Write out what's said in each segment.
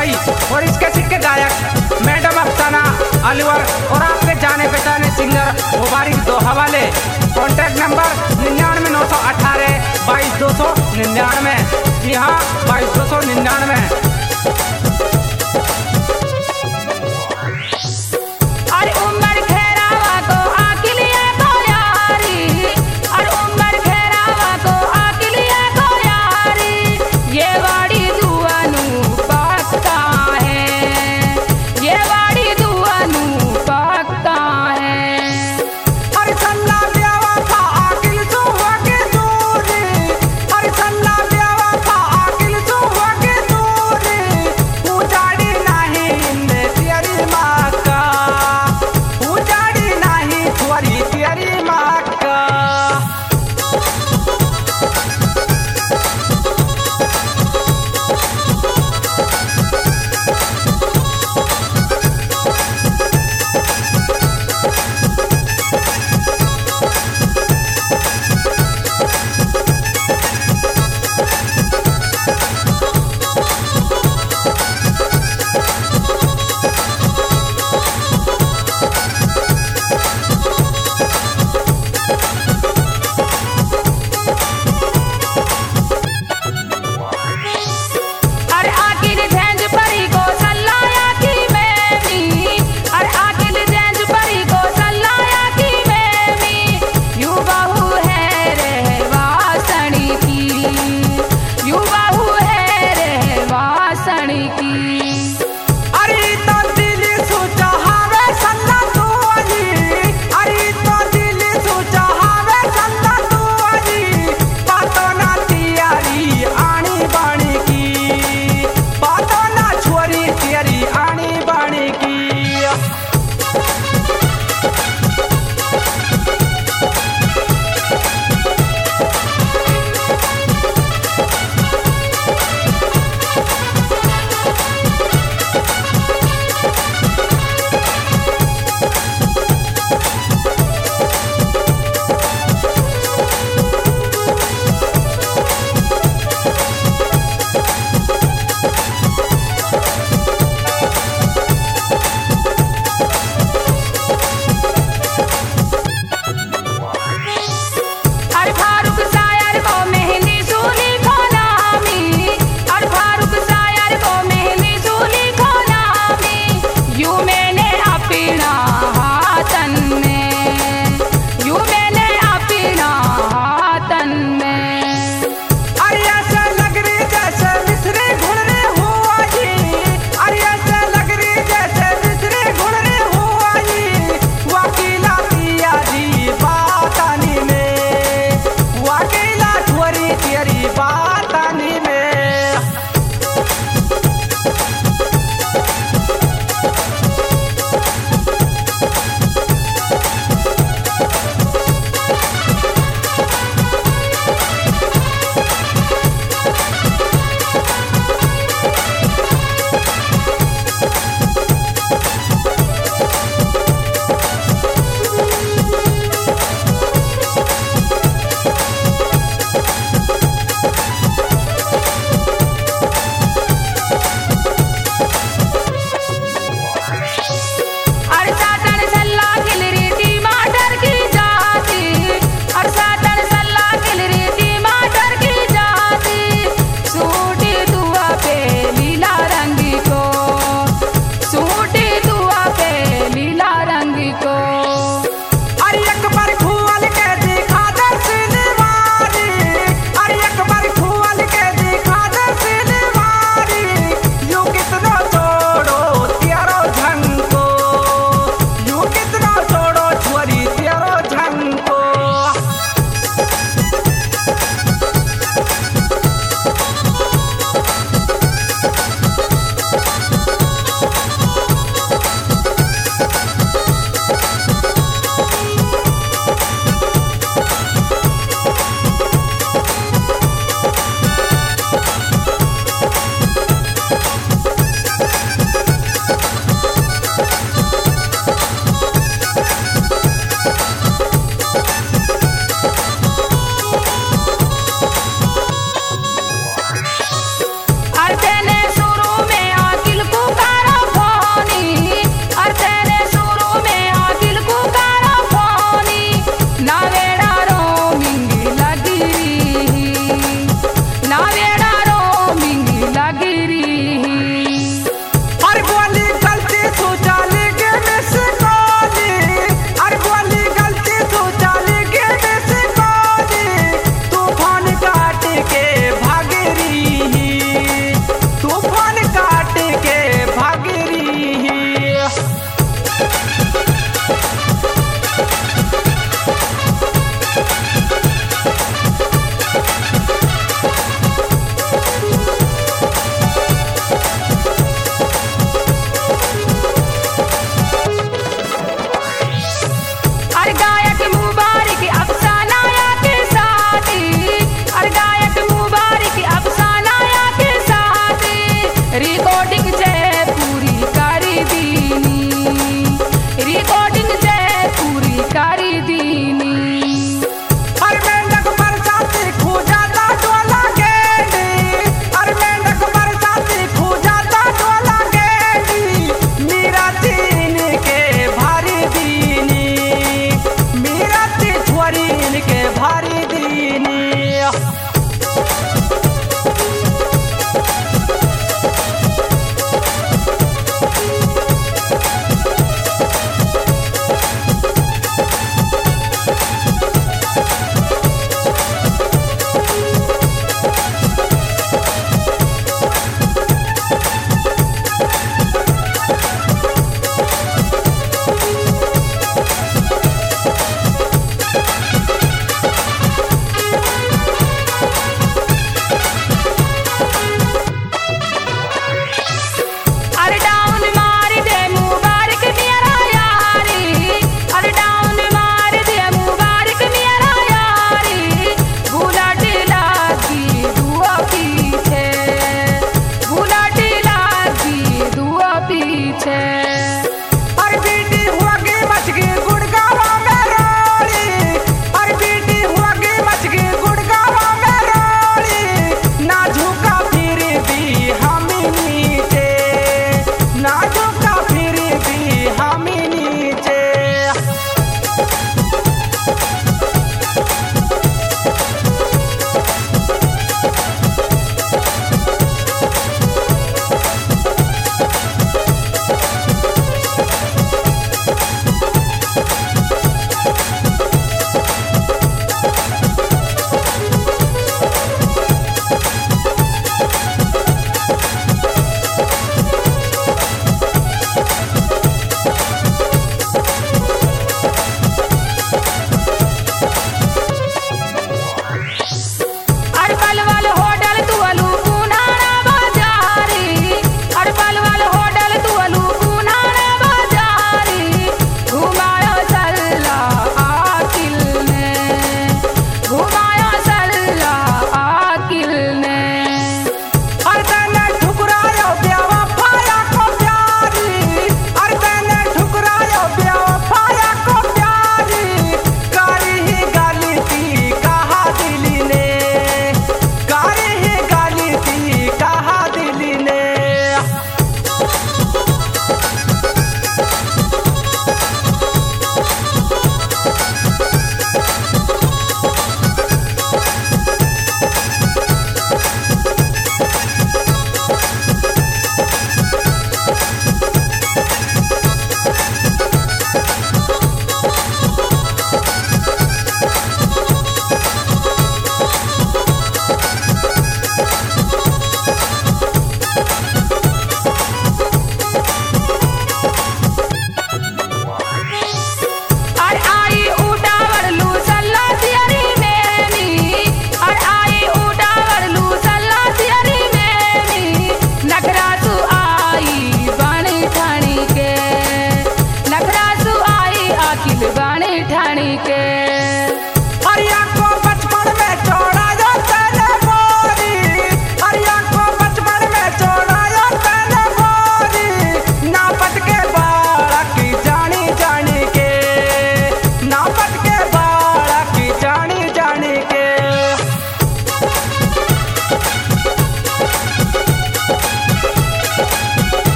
भाई और इसके सिक्के गायक मैडम अफसाना अलवर और आपके जाने पहचाने सिंगर मुबारिक दो हवाले। Contact number 99 918 22 299। जी हाँ 22 299।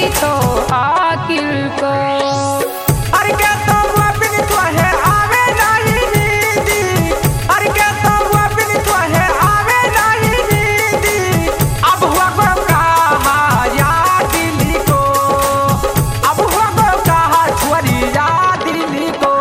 तो आकिल को। अरे के तो बिन तो है आवे नहीं नींदी, अरे के तो बिन तो है आवे नहीं नींदी। अब हुआ को कहा या दिल को, अब हुआ को कहा छोरी या दिल को।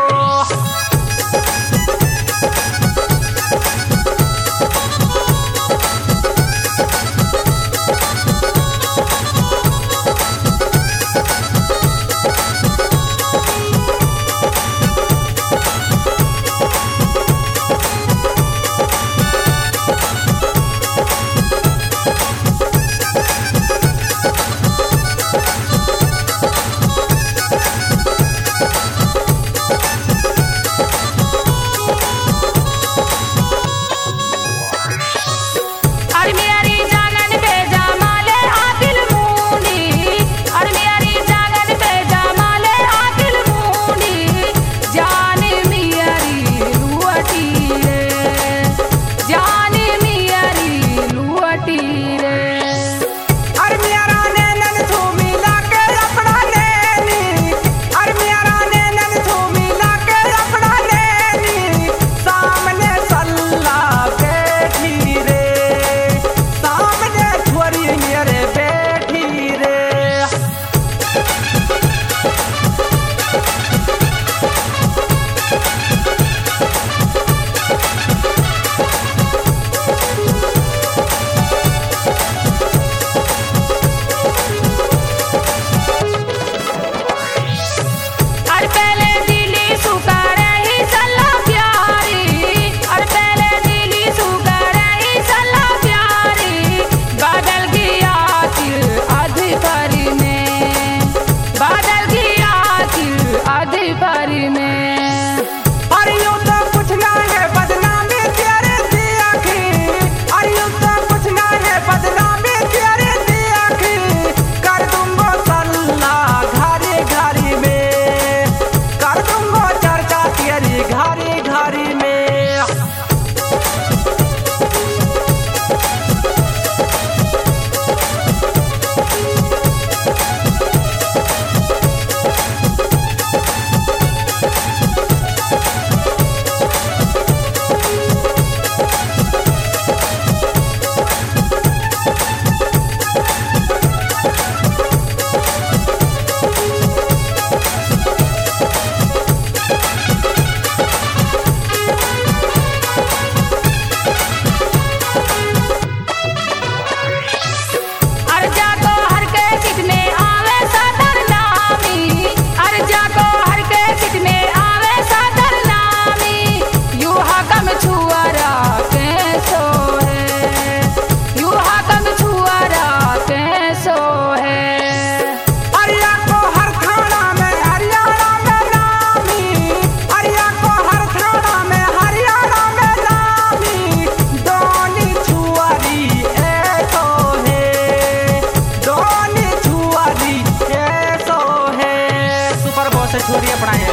अरे मेरी जागन पे जमाले आकिल मुंडी, अरे मेरी जागन पे जमाले आकिल मुंडी। जान मेरी लुअटी रे, जान मेरी लुअटी रे। अरे मेरा नैनन थू मिला के अपना नैनी, अरे मेरा नैनन थू मिला के अपना नैनी। सामने सल्ला बैठी रे, सामने छोरी मेरे बैठी रे। अरे पहले दिली सुकर ही सल्ला प्यारी, अरे पहले दिली सुकर ही सल्ला प्यारी। बदल गया दिल अधिकारी में, बदल गया दिल अधिकारी में। अरे यूं तो कुछ ना है बदनामी तेरे दी आखी, अरे यूं तो कुछ ना है बदनामी तेरे दी आखी। कर दूंगो सल्ला घारी घारी में, कर दूंगो चर्चा तेरी घारी घारी में। अरे जाको हर के चित में आवे सदर नामी, अरे जाको हर के चित में आवे सदर नामी। यू हकम छुआरा कैसो है, यू हकम छुआरा कैसो है। अरिया को हर थाना में हरियाणा में नामी, अरिया को हर थाना में हरियाणा में नामी। दोनी छुआरी ऐसो है, दोनी छुआरी ऐसो है। सुपर बॉस से छोरी अपना है।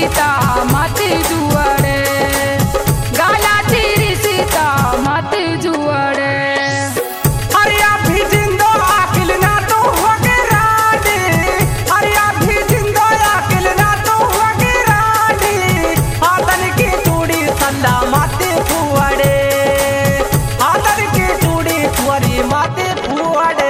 सीता मत जुअड़े, गाला तेरी सीता मत जुअड़े। अरे अभी जिंदो अकिल ना तो होगे रानी, अरे अभी जिंदो अकिल ना तो होगे रानी। आदन की चूड़ी सल्ला माते फुअड़े, आदन की चूड़ी तुअरी माते फुअड़े।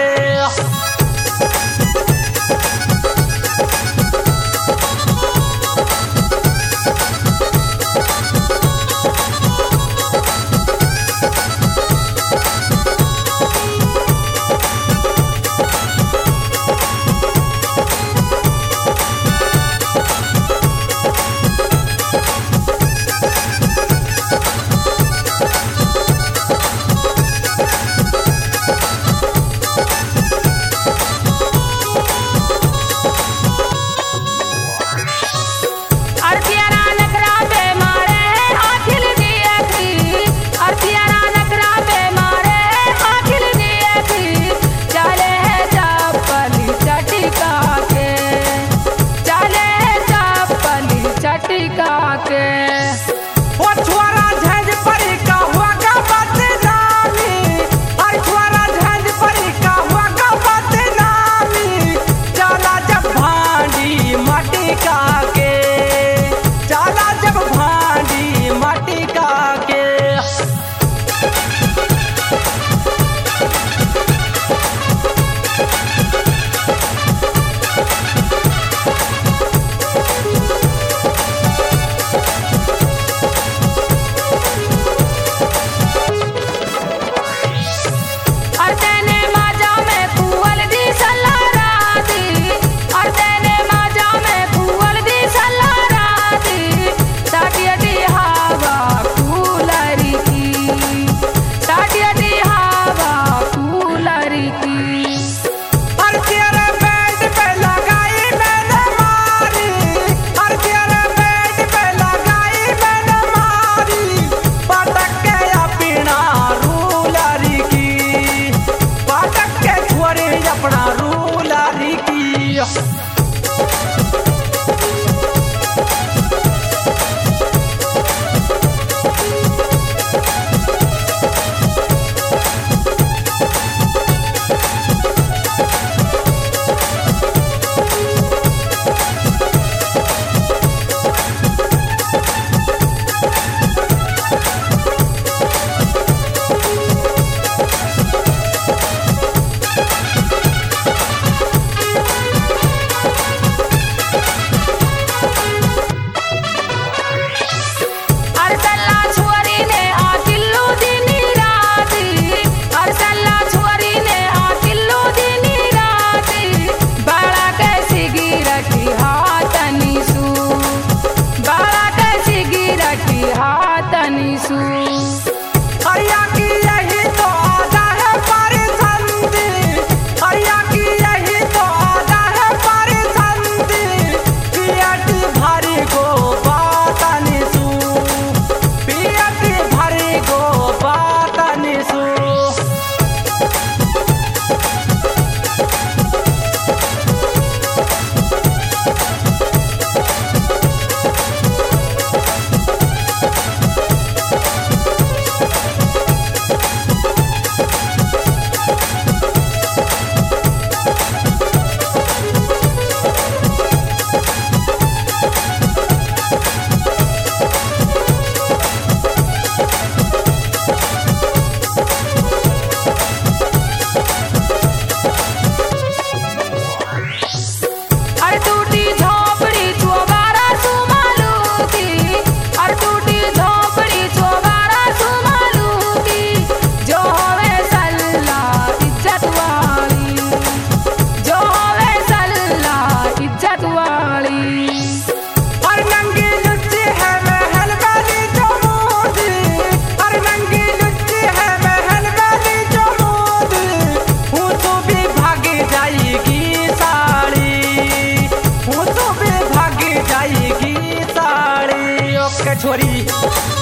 अरतियारा नखरा पे मारे आखिल दी अखी, अरतियारा नखरा पे मारे आखिल दी अखी। चले है चप्पली चटिका के, चले है चप्पली चटिका के। ओ छुआरा झंझ परी का हुआ का बदनामी, अरे छुआरा झंझ परी का हुआ का बदनामी। चला जब भांडी माटी का के, चला जब भांडी माटी का के। अरतेने माजा में कुवल दी सल्ला राती, अरतेने माजा में कुवल दी सल्ला राती। साटियटी हवा कूलरी की, साटियटी हवा कूलरी की। अरे तेरे बेड पे लगाई मैंने मारी, अरे तेरे बेड पे लगाई मैंने मारी। पटक के अपना रूलरी की, पटक के छोरी अपना रूलरी की। अरसल्ला छुअरी ने आकिल्लू दिनी राती, अरसल्ला छुअरी ने आकिल्लू दिनी राती। बड़ा कैसी गिरठी हाथनी सू, बड़ा कैसी गिरठी हाथनी सू। अरिया की यही तो आदा है परिसंधि, अरिया की यही तो आदा है परिसंधि। पियटी भरी गो बातनी सू, पियटी भरी गो बातनी सू। अरे टूटी झोपड़ी चोबारा सुमालू की, अरे टूटी झोपड़ी चोबारा सुमालू की। जो होवे सल्ला इज्जत वाली, जो होवे सल्ला इज्जत वाली। अरे नंगी लुच्ची है महल वाली जो मोदी, अरे नंगी लुच्ची है महल वाली जो मोदी। हूँ तो भी भागी जाएगी साड़ी, हूँ तो भी भागी जाएगी साड़ी। ओके छोरी।